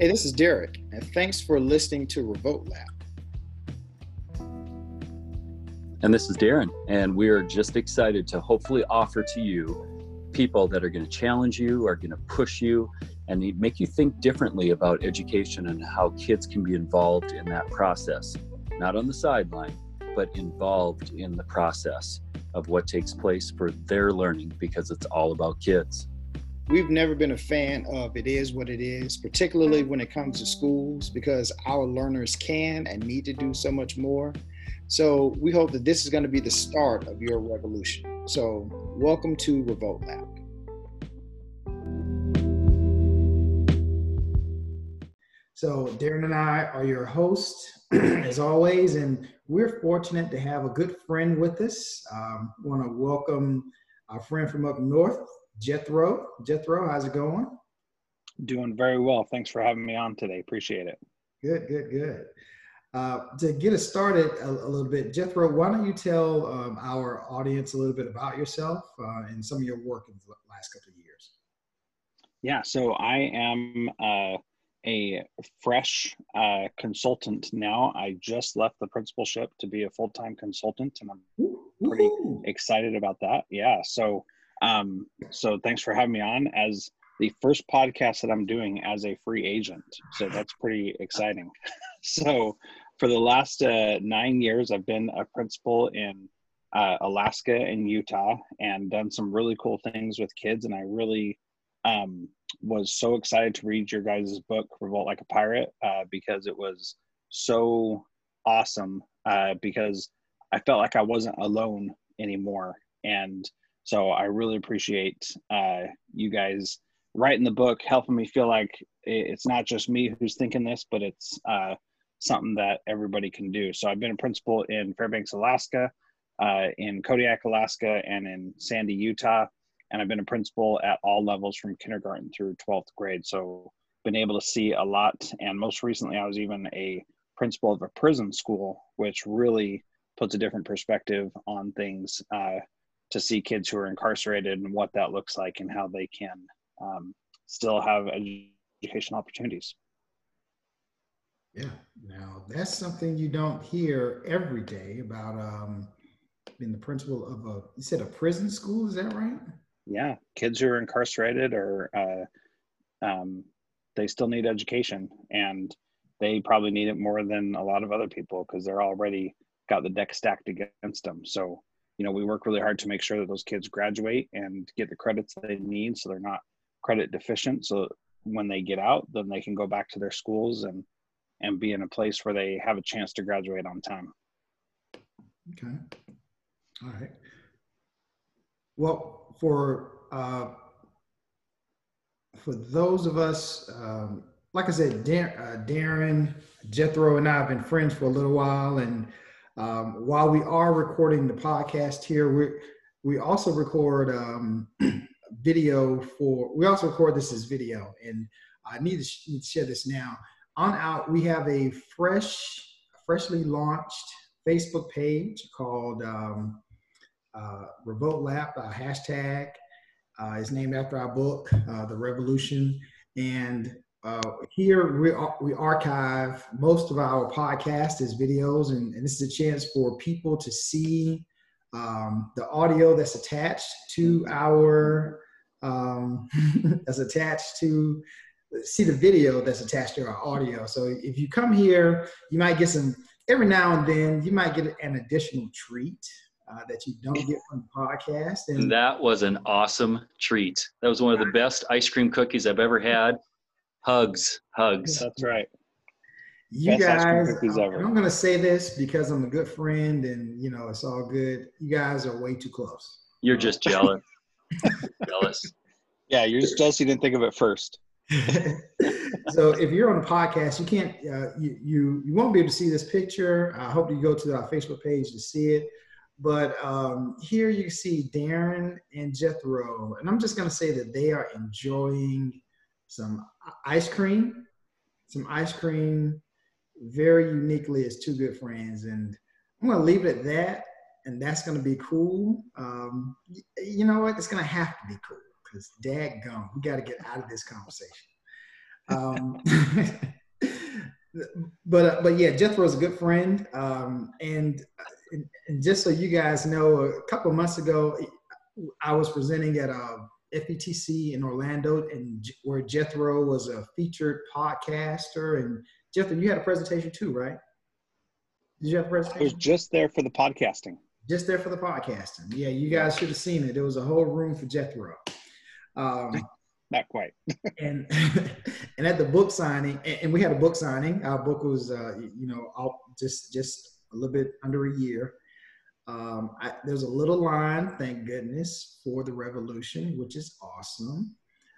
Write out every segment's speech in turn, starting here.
Hey, this is Derek, and thanks for listening to Revolt Lab. And this is Darren, and we are just excited to hopefully offer to you people that are going to challenge you, are going to push you, and make you think differently about education and how kids can be involved in that process. Not on the sideline, but involved in the process of what takes place for their learning, because it's all about kids. We've never been a fan of It Is What It Is, particularly when it comes to schools, because our learners can and need to do so much more. So we hope that this is going to be the start of your revolution. So welcome to Revolt Lab. So Darren and I are your hosts, as always, and we're fortunate to have a good friend with us. Want to welcome our friend from up north, Jethro. Jethro, how's it going? Doing very well. Thanks for having me on today. Appreciate it. Good. To get us started a little bit, Jethro, why don't you tell our audience a little bit about yourself and some of your work in the last couple of years? Yeah, so I am a fresh consultant now. I just left the principalship to be a full-time consultant, and I'm pretty excited about that. Yeah, so thanks for having me on as the first podcast that I'm doing as a free agent. So that's pretty exciting. So for the last 9 years, I've been a principal in Alaska and Utah and done some really cool things with kids. And I really was so excited to read your guys' book, Revolt Like a Pirate, because it was so awesome, because I felt like I wasn't alone anymore. And so I really appreciate you guys writing the book, helping me feel like it's not just me who's thinking this, but it's something that everybody can do. So I've been a principal in Fairbanks, Alaska, in Kodiak, Alaska, and in Sandy, Utah. And I've been a principal at all levels from kindergarten through 12th grade. So been able to see a lot. And most recently, I was even a principal of a prison school, which really puts a different perspective on things, to see kids who are incarcerated and what that looks like and how they can still have educational opportunities. Yeah, now that's something you don't hear every day about being the principal of you said a prison school, is that right? Yeah, kids who are incarcerated or they still need education, and they probably need it more than a lot of other people because they're already got the deck stacked against them. So, you know, we work really hard to make sure that those kids graduate and get the credits they need so they're not credit deficient. So when they get out, then they can go back to their schools and be in a place where they have a chance to graduate on time. Okay. All right. Well, for those of us, like I said, Darren, Jethro, and I have been friends for a little while, and while we are recording the podcast here, we also record video we also record this as video, and I need to share this now. On out, we have a freshly launched Facebook page called Revolt Lab, hashtag. Is named after our book, The Revolution. And here we archive most of our podcast as videos, and this is a chance for people to see the audio that's attached to our, see the video that's attached to our audio. So if you come here, you might get every now and then, you might get an additional treat that you don't get from the podcast. And that was an awesome treat. That was one of the best ice cream cookies I've ever had. Hugs. That's right. You best guys, I'm going to say this because I'm a good friend and, you know, it's all good. You guys are way too close. You're just jealous. Jealous. Yeah, you're just jealous you didn't think of it first. So if you're on the podcast, you can't, you won't be able to see this picture. I hope you go to our Facebook page to see it. But here you see Darren and Jethro, and I'm just going to say that they are enjoying some ice cream very uniquely as two good friends. And I'm going to leave it at that, and that's going to be cool. You know what? It's going to have to be cool because dadgum, we got to get out of this conversation. Um, but yeah, Jethro is a good friend. And just so you guys know, a couple of months ago, I was presenting at FETC in Orlando, and where Jethro was a featured podcaster. And Jethro, you had a presentation too, right? Did you have a I was presentation? just there for the podcasting. Just there for the podcasting. Yeah, you guys should have seen it. There was a whole room for Jethro. Not quite. and and at the book signing, and we had a book signing. Our book was, out just a little bit under a year. There's a little line, thank goodness, for the revolution, which is awesome.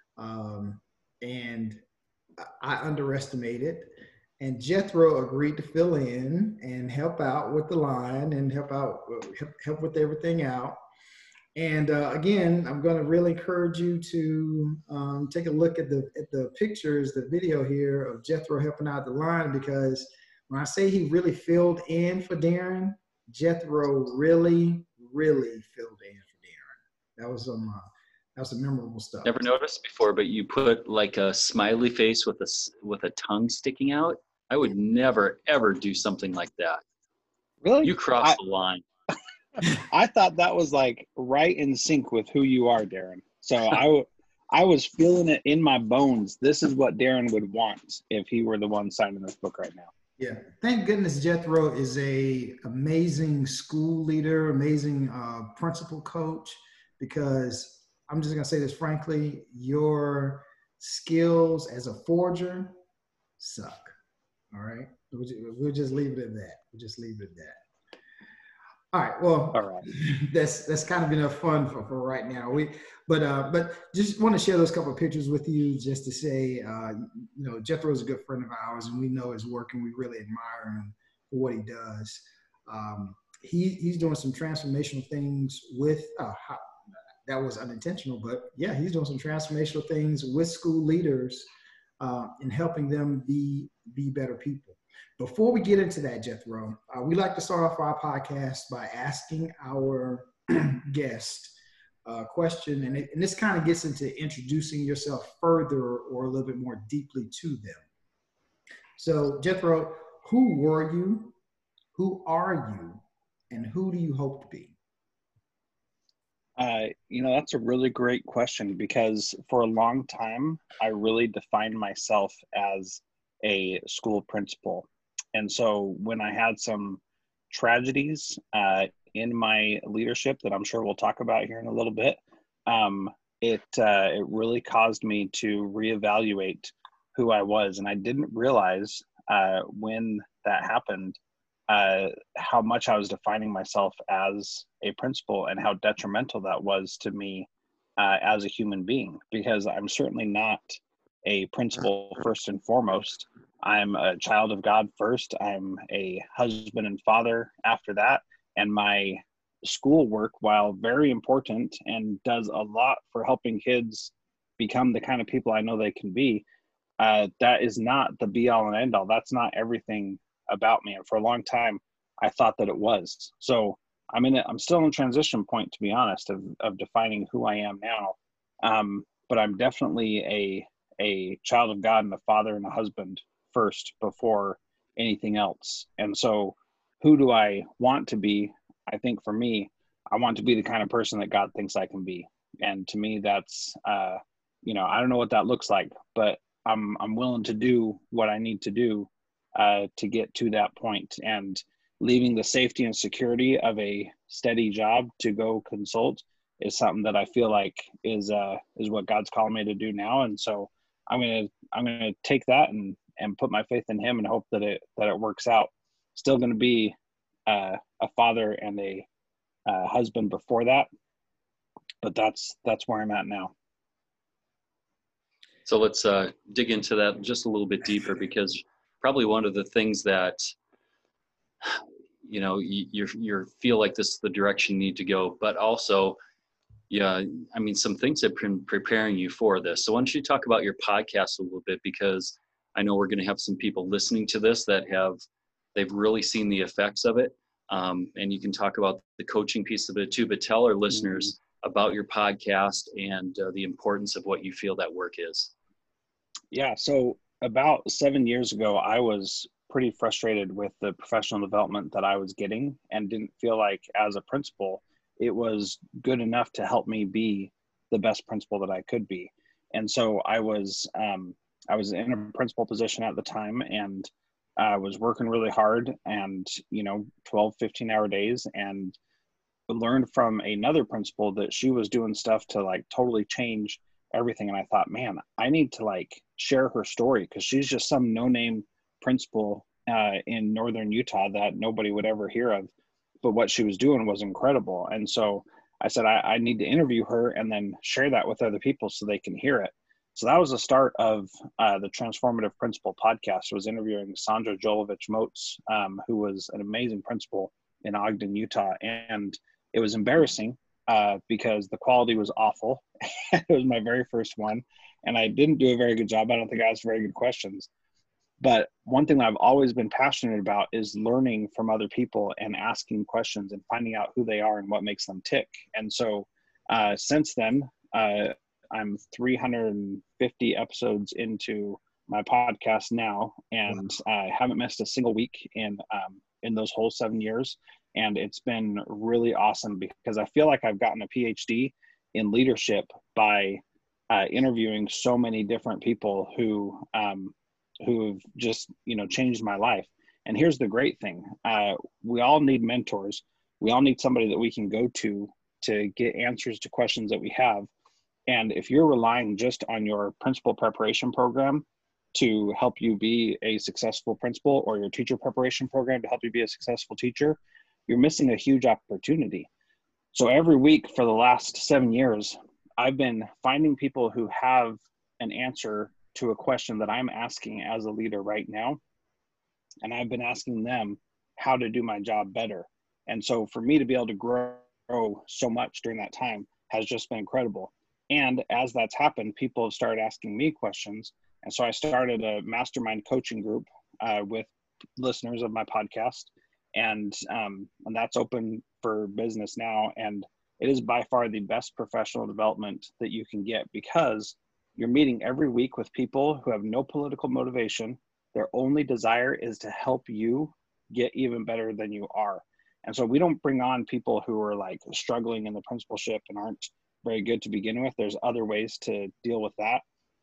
And I underestimated, and Jethro agreed to fill in and help out with the line and help with everything out. And again, I'm going to really encourage you to take a look at the pictures, the video here of Jethro helping out the line, because when I say he really filled in for Darren, Jethro really, really filled in for Darren. That was some memorable stuff. Never noticed before, but you put like a smiley face with a tongue sticking out. I would never ever do something like that. Really? You crossed the line. I thought that was like right in sync with who you are, Darren. So I was feeling it in my bones. This is what Darren would want if he were the one signing this book right now. Yeah, thank goodness Jethro is a amazing school leader, amazing principal coach, because I'm just gonna say this frankly, your skills as a forger suck. All right, we'll just leave it at that. We'll just leave it at that. All right. Well, all right. That's kind of enough fun for right now. But just want to share those couple of pictures with you, just to say, Jethro is a good friend of ours, and we know his work, and we really admire him for what he does. He's doing some transformational things with that was unintentional, but yeah, he's doing some transformational things with school leaders and helping them be better people. Before we get into that, Jethro, we like to start off our podcast by asking our guest a question, and this kind of gets into introducing yourself further or a little bit more deeply to them. So, Jethro, who were you, who are you, and who do you hope to be? That's a really great question, because for a long time, I really defined myself as a school principal. And so when I had some tragedies in my leadership that I'm sure we'll talk about here in a little bit, it really caused me to reevaluate who I was. And I didn't realize when that happened how much I was defining myself as a principal, and how detrimental that was to me as a human being, because I'm certainly not a principal first and foremost. I'm a child of God first. I'm a husband and father after that. And my schoolwork, while very important and does a lot for helping kids become the kind of people I know they can be, that is not the be all and end all. That's not everything about me. And for a long time, I thought that it was. So I'm still in a transition point, to be honest, of defining who I am now. But I'm definitely a child of God and a father and a husband first before anything else. And so who do I want to be? I think for me, I want to be the kind of person that God thinks I can be. And to me, that's, I don't know what that looks like, but I'm willing to do what I need to do to get to that point. And leaving the safety and security of a steady job to go consult is something that I feel like is what God's calling me to do now. And so I'm gonna take that and put my faith in Him and hope that it works out. Still going to be a father and a husband before that, but that's where I'm at now. So let's dig into that just a little bit deeper, because probably one of the things that you feel like this is the direction you need to go, but also, some things have been preparing you for this. So why don't you talk about your podcast a little bit, because I know we're going to have some people listening to this that they've really seen the effects of it. And you can talk about the coaching piece of it too, but tell our listeners about your podcast and the importance of what you feel that work is. Yeah. So about 7 years ago, I was pretty frustrated with the professional development that I was getting and didn't feel like as a principal, it was good enough to help me be the best principal that I could be. And so I was in a principal position at the time, and I was working really hard and, 12, 15-hour days, and learned from another principal that she was doing stuff to like totally change everything. And I thought, man, I need to like share her story, because she's just some no-name principal in northern Utah that nobody would ever hear of. But what she was doing was incredible. And so I said, I need to interview her and then share that with other people so they can hear it. So that was the start of the Transformative Principal podcast. Was interviewing Sandra Jolovich Moats, who was an amazing principal in Ogden, Utah. And it was embarrassing because the quality was awful. It was my very first one, and I didn't do a very good job. I don't think I asked very good questions. But one thing that I've always been passionate about is learning from other people and asking questions and finding out who they are and what makes them tick. And so since then, I'm 350 episodes into my podcast now, and I haven't missed a single week in those whole 7 years. And it's been really awesome because I feel like I've gotten a PhD in leadership by interviewing so many different people who've just, changed my life. And here's the great thing. We all need mentors. We all need somebody that we can go to get answers to questions that we have. And if you're relying just on your principal preparation program to help you be a successful principal, or your teacher preparation program to help you be a successful teacher, you're missing a huge opportunity. So every week for the last 7 years, I've been finding people who have an answer to a question that I'm asking as a leader right now. And I've been asking them how to do my job better. And so for me to be able to grow so much during that time has just been incredible. And as that's happened, people have started asking me questions. And so I started a mastermind coaching group with listeners of my podcast. And that's open for business now. And it is by far the best professional development that you can get, because you're meeting every week with people who have no political motivation. Their only desire is to help you get even better than you are. And so we don't bring on people who are like struggling in the principalship and aren't very good to begin with. There's other ways to deal with that.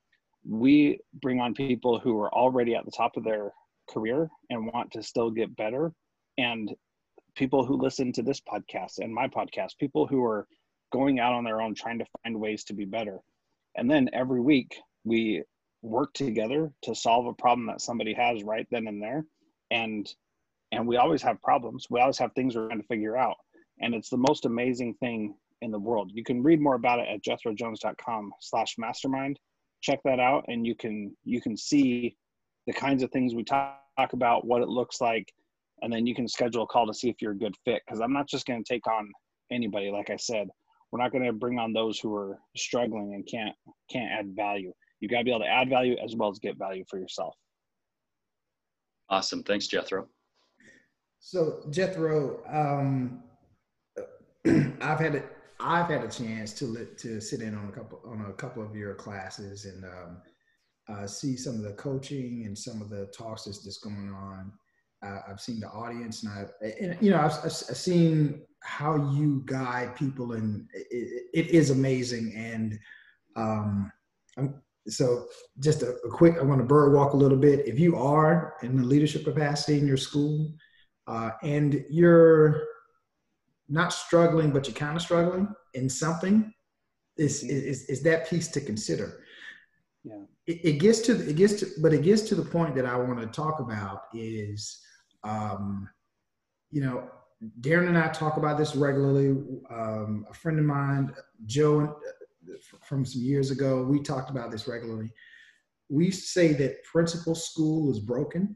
We bring on people who are already at the top of their career and want to still get better. And people who listen to this podcast and my podcast, people who are going out on their own, trying to find ways to be better. And then every week we work together to solve a problem that somebody has right then and there. And we always have problems. We always have things we're trying to figure out. And it's the most amazing thing in the world. You can read more about it at jethrojones.com/mastermind. Check that out. And you can see the kinds of things we talk about, what it looks like. And then you can schedule a call to see if you're a good fit. Because I'm not just going to take on anybody. Like I said, we're not going to bring on those who are struggling and can't add value. You got to be able to add value as well as get value for yourself. Awesome. Thanks, Jethro. So Jethro, I've had a chance to sit in on a couple of your classes and see some of the coaching and some of the talks that's going on. I've seen the audience, and I've seen how you guide people, and it is amazing. And so just a quick, I want to bird walk a little bit. If you are in the leadership capacity in your school and you're not struggling, but you're kind of struggling in something, is that piece to consider. Yeah. It gets to the point that I want to talk about is, Darren and I talk about this regularly. A friend of mine, Joe, from some years ago, we talked about this regularly. We say that principal school is broken,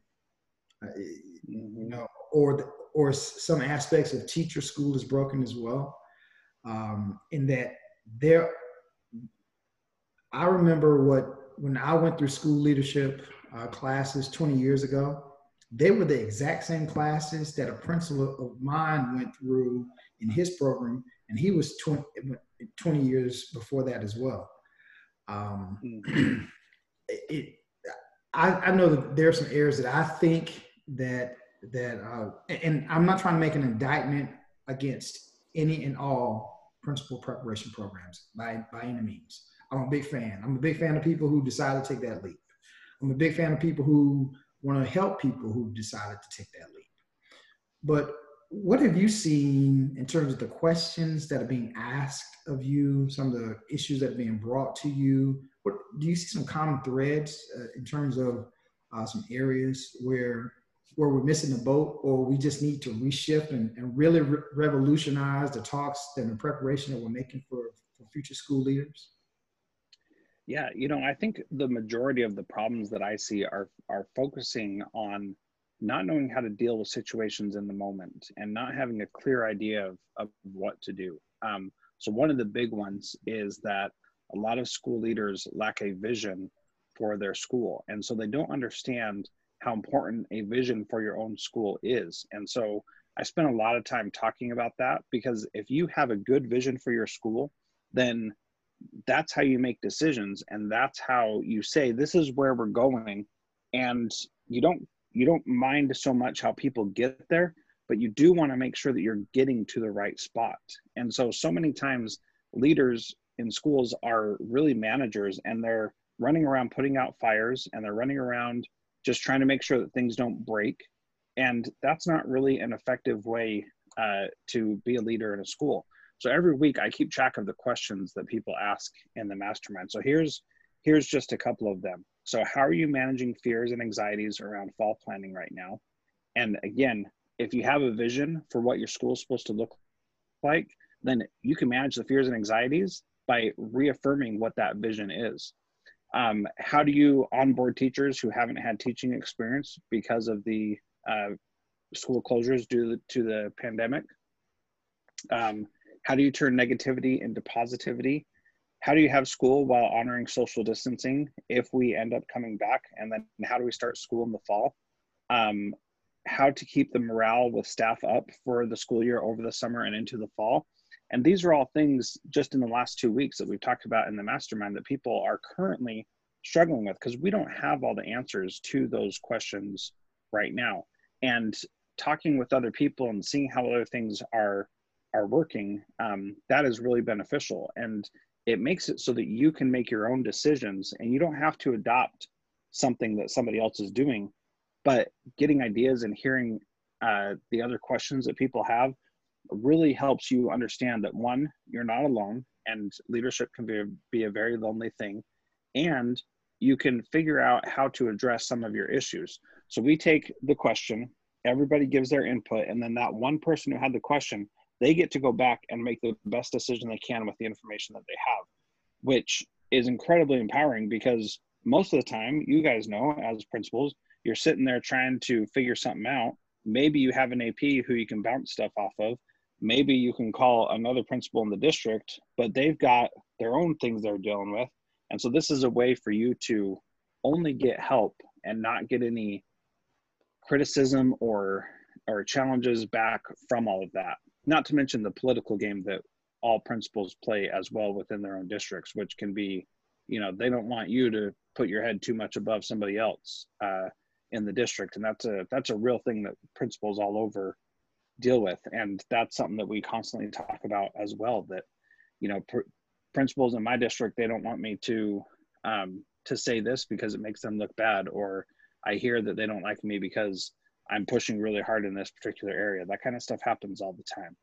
or some aspects of teacher school is broken as well. In that I remember when I went through school leadership classes 20 years ago, they were the exact same classes that a principal of mine went through in his program, and he was 20 years before that as well. I know that there are some areas that I think and I'm not trying to make an indictment against any and all principal preparation programs by any means. I'm a big fan. I'm a big fan of people who decide to take that leap. I'm a big fan of people who want to help people who decided to take that leap. But what have you seen in terms of the questions that are being asked of you, some of the issues that are being brought to you? What do you see some common threads in terms of some areas where we're missing the boat, or we just need to reshift and really revolutionize the talks and the preparation that we're making for future school leaders? Yeah, I think the majority of the problems that I see are focusing on not knowing how to deal with situations in the moment and not having a clear idea of what to do. So one of the big ones is that a lot of school leaders lack a vision for their school. And so they don't understand how important a vision for your own school is. And so I spent a lot of time talking about that, because if you have a good vision for your school, then that's how you make decisions, and that's how you say, this is where we're going. And you don't mind so much how people get there, but you do want to make sure that you're getting to the right spot. And so many times leaders in schools are really managers, and they're running around putting out fires, and they're running around just trying to make sure that things don't break. And that's not really an effective way to be a leader in a school. So every week I keep track of the questions that people ask in the mastermind. So here's just a couple of them. So how are you managing fears and anxieties around fall planning right now? And again, if you have a vision for what your school is supposed to look like, then you can manage the fears and anxieties by reaffirming what that vision is. How do you onboard teachers who haven't had teaching experience because of the school closures due to the pandemic? How do you turn negativity into positivity? How do you have school while honoring social distancing if we end up coming back? And then how do we start school in the fall? How to keep the morale with staff up for the school year over the summer and into the fall. And these are all things just in the last 2 weeks that we've talked about in the mastermind that people are currently struggling with, because we don't have all the answers to those questions right now. And talking with other people and seeing how other things are working, that is really beneficial. And it makes it so that you can make your own decisions, and you don't have to adopt something that somebody else is doing. But getting ideas and hearing the other questions that people have really helps you understand that, one, you're not alone, and leadership can be a very lonely thing, and you can figure out how to address some of your issues. So we take the question, everybody gives their input, and then that one person who had the question, they get to go back and make the best decision they can with the information that they have, which is incredibly empowering, because most of the time, you guys know, as principals, you're sitting there trying to figure something out. Maybe you have an AP who you can bounce stuff off of. Maybe you can call another principal in the district, but they've got their own things they're dealing with. And so this is a way for you to only get help and not get any criticism or challenges back from all of that. Not to mention the political game that all principals play as well within their own districts, which can be, they don't want you to put your head too much above somebody else in the district. And that's a real thing that principals all over deal with. And that's something that we constantly talk about as well, that, principals in my district, they don't want me to say this because it makes them look bad, or I hear that they don't like me because I'm pushing really hard in this particular area. That kind of stuff happens all the time.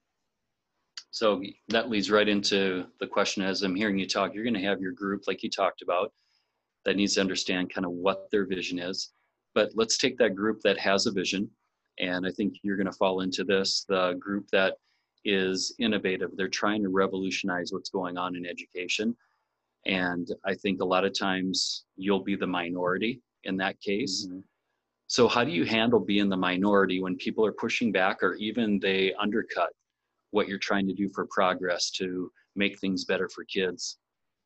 So that leads right into the question. As I'm hearing you talk, you're going to have your group, like you talked about, that needs to understand kind of what their vision is. But let's take that group that has a vision. And I think you're going to fall into this, the group that is innovative. They're trying to revolutionize what's going on in education. And I think a lot of times you'll be the minority in that case. Mm-hmm. So how do you handle being the minority when people are pushing back, or even they undercut what you're trying to do for progress to make things better for kids?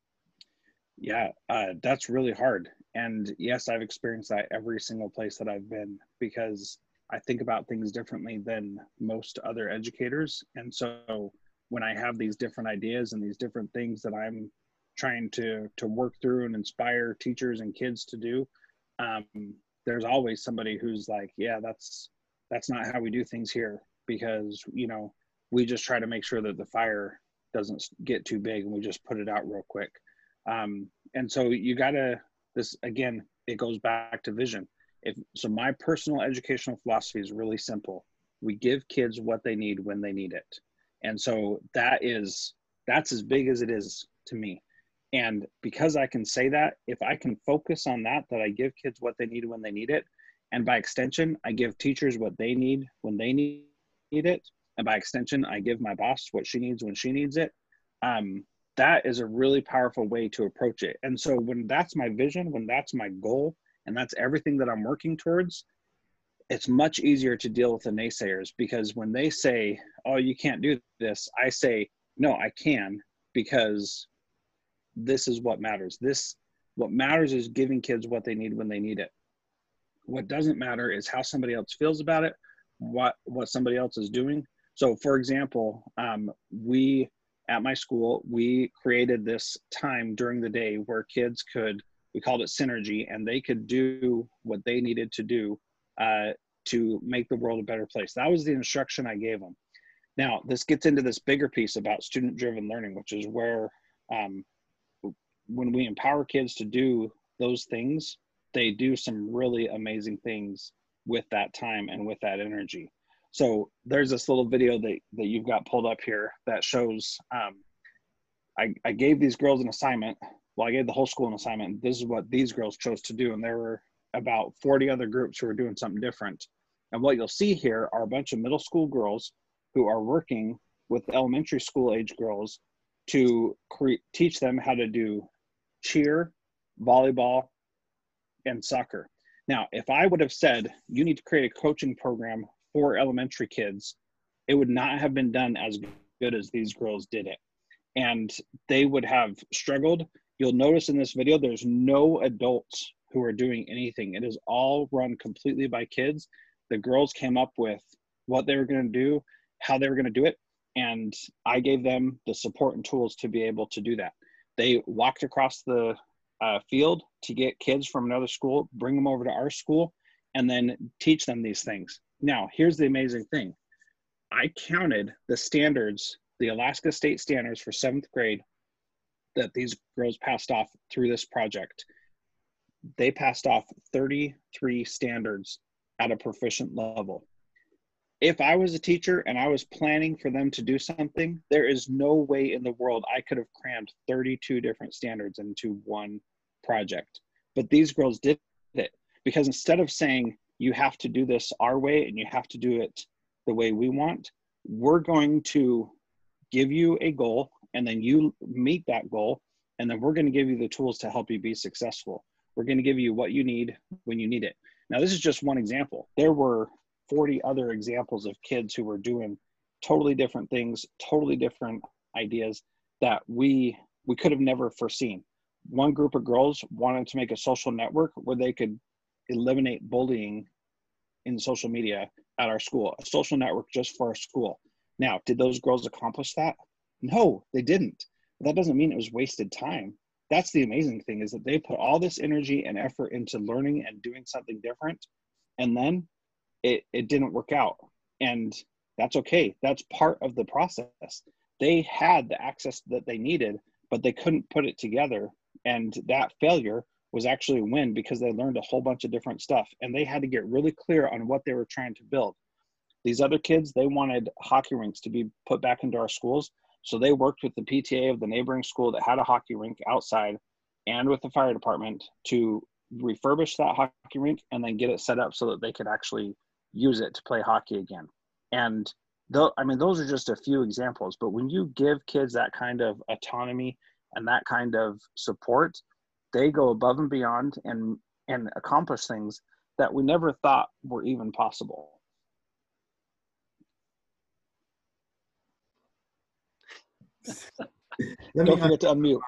Yeah, that's really hard. And yes, I've experienced that every single place that I've been, because I think about things differently than most other educators. And so when I have these different ideas and these different things that I'm trying to work through and inspire teachers and kids to do, there's always somebody who's like, yeah, that's not how we do things here, because, you know, we just try to make sure that the fire doesn't get too big and we just put it out real quick. And so you gotta, this again, it goes back to vision. So my personal educational philosophy is really simple. We give kids what they need when they need it. And so that's as big as it is to me. And because I can say that, if I can focus on that I give kids what they need when they need it, and by extension, I give teachers what they need when they need it, and by extension, I give my boss what she needs when she needs it, that is a really powerful way to approach it. And so when that's my vision, when that's my goal, and that's everything that I'm working towards, it's much easier to deal with the naysayers, because when they say, oh, you can't do this, I say, no, I can, because this is what matters. What matters is giving kids what they need when they need it. What doesn't matter is how somebody else feels about it, what somebody else is doing. So for example, at my school, we created this time during the day where kids we called it synergy, and they could do what they needed to do to make the world a better place. That was the instruction I gave them. Now, this gets into this bigger piece about student-driven learning, which is where when we empower kids to do those things, they do some really amazing things with that time and with that energy. So there's this little video that you've got pulled up here that shows, I gave these girls an assignment. Well, I gave the whole school an assignment. This is what these girls chose to do. And there were about 40 other groups who were doing something different. And what you'll see here are a bunch of middle school girls who are working with elementary school age girls to teach them how to do cheer, volleyball, and soccer. Now, if I would have said, you need to create a coaching program for elementary kids, it would not have been done as good as these girls did it. And they would have struggled. You'll notice in this video, there's no adults who are doing anything. It is all run completely by kids. The girls came up with what they were going to do, how they were going to do it, and I gave them the support and tools to be able to do that. They walked across the field to get kids from another school, bring them over to our school, and then teach them these things. Now, here's the amazing thing. I counted the standards, the Alaska State standards for 7th grade that these girls passed off through this project. They passed off 33 standards at a proficient level. If I was a teacher and I was planning for them to do something, there is no way in the world I could have crammed 32 different standards into one project. But these girls did it, because instead of saying, you have to do this our way and you have to do it the way we want, we're going to give you a goal, and then you meet that goal, and then we're going to give you the tools to help you be successful. We're going to give you what you need when you need it. Now, this is just one example. There were 40 other examples of kids who were doing totally different things, totally different ideas that we could have never foreseen. One group of girls wanted to make a social network where they could eliminate bullying in social media at our school, a social network just for our school. Now, did those girls accomplish that? No, they didn't. But that doesn't mean it was wasted time. That's the amazing thing, is that they put all this energy and effort into learning and doing something different, and then it didn't work out. And that's okay. That's part of the process. They had the access that they needed, but they couldn't put it together. And that failure was actually a win, because they learned a whole bunch of different stuff, and they had to get really clear on what they were trying to build. These other kids, they wanted hockey rinks to be put back into our schools. So they worked with the PTA of the neighboring school that had a hockey rink outside, and with the fire department, to refurbish that hockey rink and then get it set up so that they could actually use it to play hockey again. And those are just a few examples, but when you give kids that kind of autonomy and that kind of support, they go above and beyond and accomplish things that we never thought were even possible. Don't forget to unmute.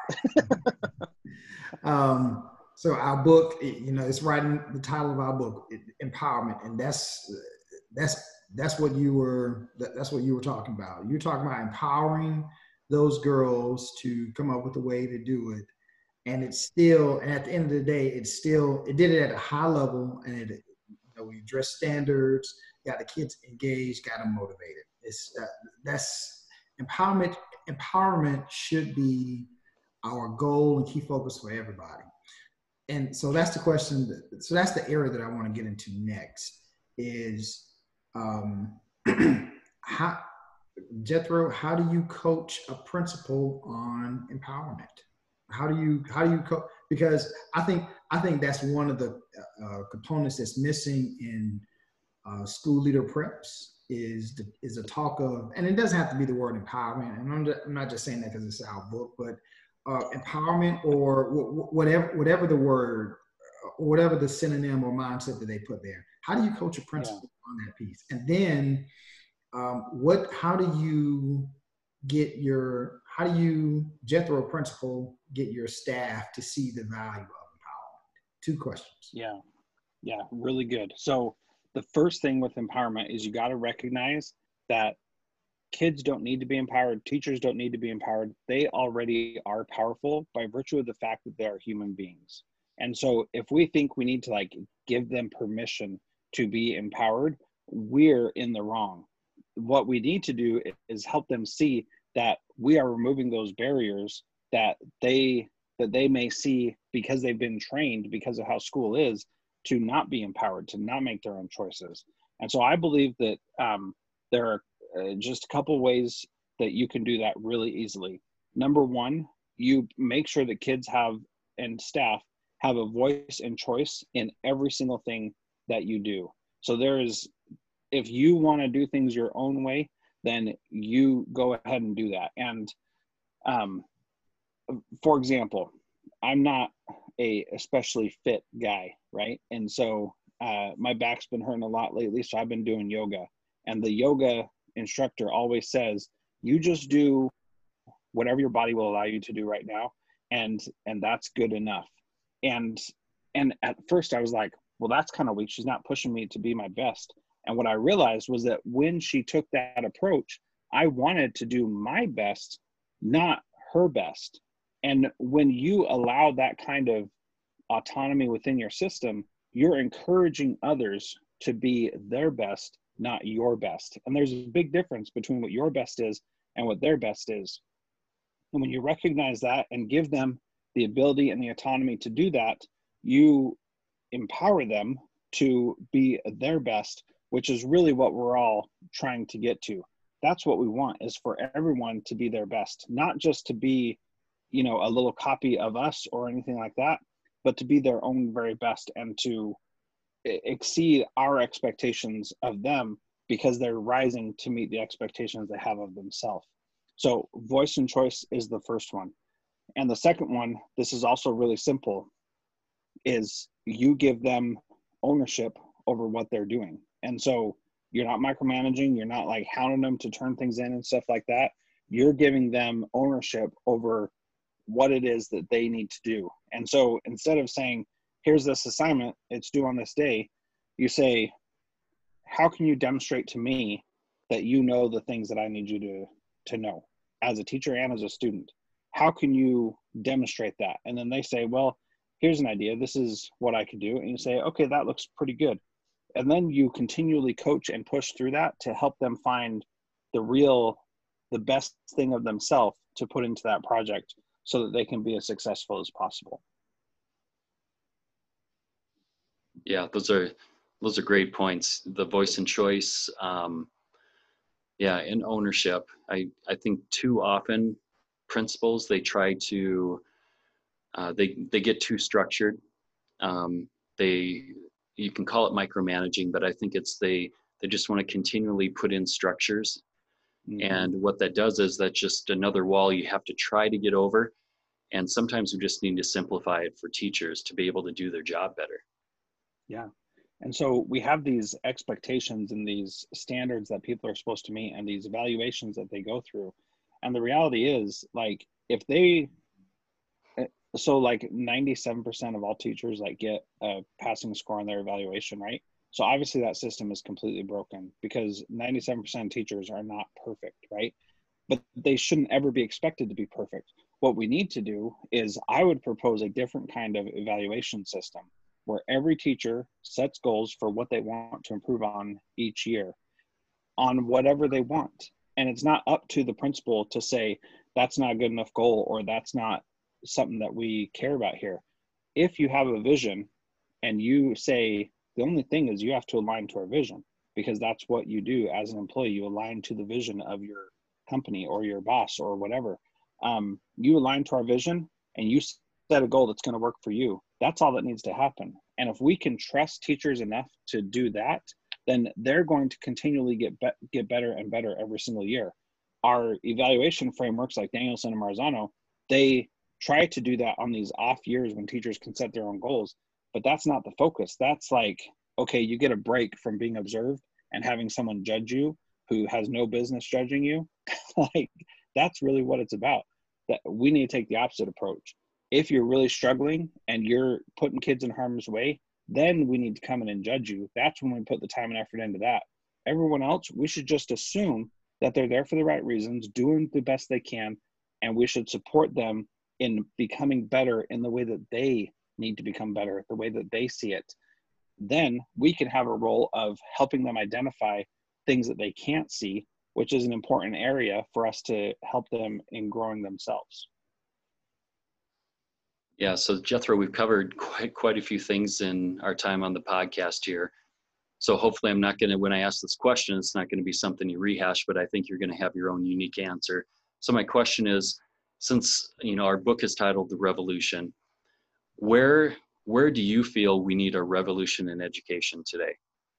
So our book, it's right in the title of our book, Empowerment, and that's what you were talking about. You're talking about empowering those girls to come up with a way to do it, and it's still, and at the end of the day, it did it at a high level, and we addressed standards, got the kids engaged, got them motivated. That's empowerment. Empowerment should be our goal and key focus for everybody. And so that's the question. So that's the area that I want to get into next is how, Jethro, how do you coach a principal on empowerment? How do you coach? Because I think that's one of the components that's missing in school leader preps is a talk of, and it doesn't have to be the word empowerment. And I'm not just saying that because it's our book, but empowerment or whatever the word, whatever the synonym or mindset that they put there. How do you coach a principal on that piece? And then how do you Jethro principal get your staff to see the value of empowerment? Two questions. Yeah, really good. So the first thing with empowerment is you got to recognize that kids don't need to be empowered. Teachers don't need to be empowered. They already are powerful by virtue of the fact that they are human beings. And so if we think we need to like give them permission to be empowered, we're in the wrong. What we need to do is help them see that we are removing those barriers that they may see because they've been trained because of how school is to not be empowered, to not make their own choices. And so I believe that there are just a couple ways that you can do that really easily. Number one, you make sure that kids and staff have a voice and choice in every single thing that you do. So if you want to do things your own way, then you go ahead and do that. And for example, I'm not a especially fit guy, right? And so my back's been hurting a lot lately, so I've been doing yoga. And the yoga instructor always says, you just do whatever your body will allow you to do right now, and that's good enough. And at first I was like, well, that's kind of weak. She's not pushing me to be my best. And what I realized was that when she took that approach, I wanted to do my best, not her best. And when you allow that kind of autonomy within your system, you're encouraging others to be their best, not your best. And there's a big difference between what your best is and what their best is. And when you recognize that and give them the ability and the autonomy to do that, you empower them to be their best, which is really what we're all trying to get to. That's what we want, is for everyone to be their best, not just to be, a little copy of us or anything like that, but to be their own very best and to exceed our expectations of them because they're rising to meet the expectations they have of themselves. So voice and choice is the first one. And the second one, this is also really simple, is you give them ownership over what they're doing. And so you're not micromanaging, you're not like hounding them to turn things in and stuff like that. You're giving them ownership over what it is that they need to do. And so instead of saying, here's this assignment, it's due on this day, you say, how can you demonstrate to me that you know the things that I need you to know as a teacher and as a student? How can you demonstrate that? And then they say, well, here's an idea. This is what I could do. And you say, okay, that looks pretty good. And then you continually coach and push through that to help them find the best thing of themselves to put into that project so that they can be as successful as possible. Yeah, those are great points. The voice and choice, and ownership. I think too often principals, they try to, they get too structured. You can call it micromanaging, but I think it's they just want to continually put in structures. Mm-hmm. And what that does is that's just another wall you have to try to get over. And sometimes we just need to simplify it for teachers to be able to do their job better. Yeah. And so we have these expectations and these standards that people are supposed to meet and these evaluations that they go through. And the reality is, like, if they, so like 97% of all teachers like get a passing score on their evaluation, right? So obviously that system is completely broken because 97% of teachers are not perfect, right? But they shouldn't ever be expected to be perfect. what we need to do is I would propose a different kind of evaluation system where every teacher sets goals for what they want to improve on each year on whatever they want. And it's not up to the principal to say, that's not a good enough goal, or that's not something that we care about here. If you have a vision and you say, the only thing is you have to align to our vision, because that's what you do as an employee. You align to the vision of your company or your boss or whatever. You align to our vision and you set a goal that's going to work for you. That's all that needs to happen. And if we can trust teachers enough to do that, then they're going to continually get better and better every single year. Our evaluation frameworks like Danielson and Marzano, they try to do that on these off years when teachers can set their own goals, but that's not the focus. That's like, okay, you get a break from being observed and having someone judge you who has no business judging you. Like, that's really what it's about. That we need to take the opposite approach. If you're really struggling and you're putting kids in harm's way, then we need to come in and judge you. That's when we put the time and effort into that. Everyone else, we should just assume that they're there for the right reasons, doing the best they can, and we should support them in becoming better in the way that they need to become better, the way that they see it. Then we can have a role of helping them identify things that they can't see, which is an important area for us to help them in growing themselves. Yeah, so Jethro, we've covered quite a few things in our time on the podcast here. So hopefully I'm not going to, when I ask this question, it's not going to be something you rehash, but I think you're going to have your own unique answer. So my question is, since our book is titled The Revolution, where do you feel we need a revolution in education today?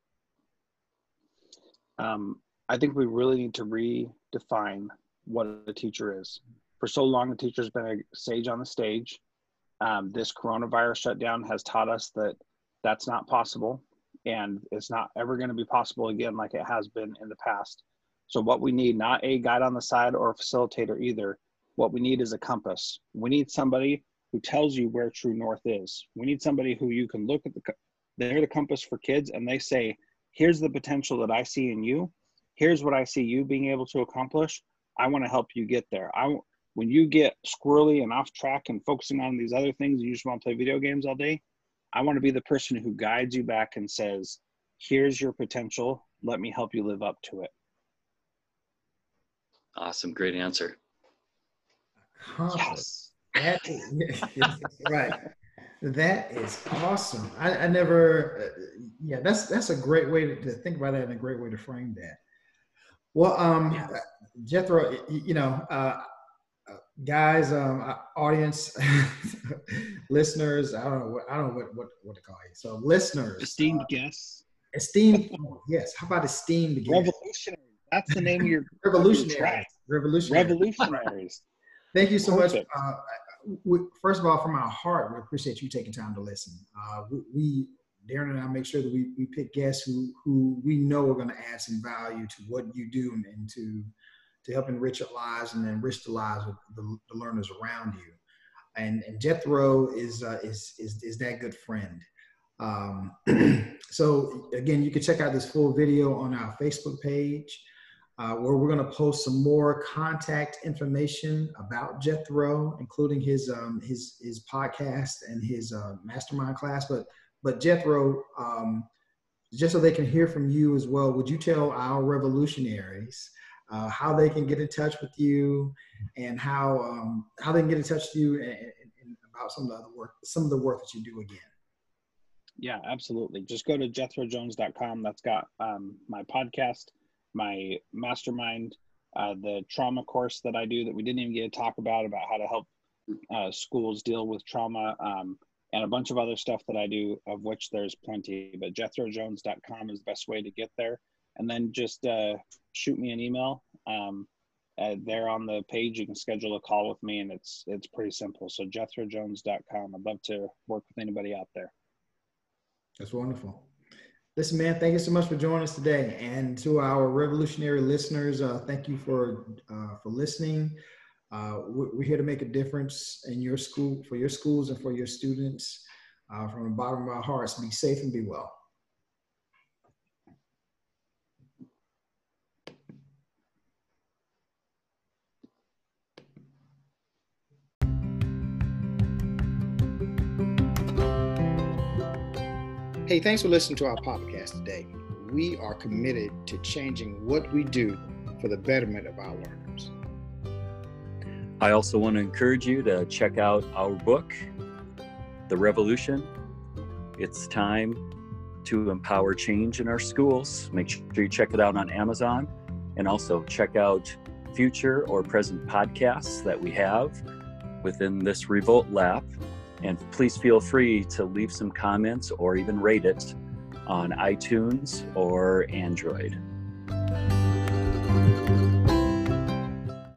I think we really need to redefine what a teacher is. For so long, the teacher's been a sage on the stage. This coronavirus shutdown has taught us that that's not possible, and it's not ever going to be possible again like it has been in the past. So what we need, not a guide on the side or a facilitator either, what we need is a compass. We need somebody who tells you where true north is. We need somebody who you can look at, they're the compass for kids, and they say, here's the potential that I see in you. Here's what I see you being able to accomplish. I want to help you get there. When you get squirrely and off track and focusing on these other things, and you just want to play video games all day, I want to be the person who guides you back and says, here's your potential. Let me help you live up to it. Awesome. Great answer. Yes. That is, right. That is awesome. I never, that's a great way to think about that and a great way to frame that. Well, Jethro, guys, audience, listeners, I don't know what to call you. So listeners, Esteemed guests. Yes. How about esteemed guests? Revolutionary. That's the name of your revolutionaries. Revolutionaries. Thank you so much. First of all, from our heart, we appreciate you taking time to listen. Darren and I make sure that we pick guests who we know are going to add some value to what you do and to help enrich your lives and enrich the lives of the learners around you. And Jethro is that good friend. So again, you can check out this full video on our Facebook page, where we're going to post some more contact information about Jethro, including his podcast and his mastermind class. But Jethro, just so they can hear from you as well, would you tell our revolutionaries how they can get in touch with you and how they can get in touch with you and about some of the work that you do again? Yeah, absolutely. Just go to jethrojones.com. That's got my podcast, my mastermind, the trauma course that I do that we didn't even get to talk about how to help schools deal with trauma, and a bunch of other stuff that I do, of which there's plenty. But jethrojones.com is the best way to get there. And then just shoot me an email. There on the page, you can schedule a call with me, and it's pretty simple. So jethrojones.com. I'd love to work with anybody out there. That's wonderful. Listen, man, thank you so much for joining us today. And to our revolutionary listeners, thank you for listening. We're here to make a difference in your school, for your schools and for your students. From the bottom of our hearts, be safe and be well. Hey, thanks for listening to our podcast today. We are committed to changing what we do for the betterment of our learners. I also want to encourage you to check out our book, The Revolution. It's time to empower change in our schools. Make sure you check it out on Amazon, and also check out future or present podcasts that we have within this Revolt Lab. And please feel free to leave some comments or even rate it on iTunes or Android.